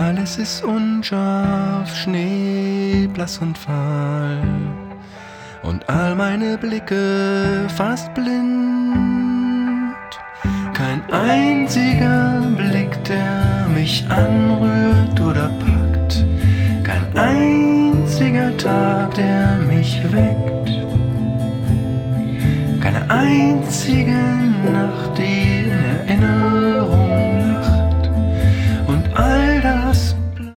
Alles ist unscharf, Schnee, blass und fahl und all meine Blicke fast blind. Kein einziger Blick, der mich anrührt oder packt, kein einziger Tag, der mich weckt, keine einzige Nacht, die in Erinnerung lacht.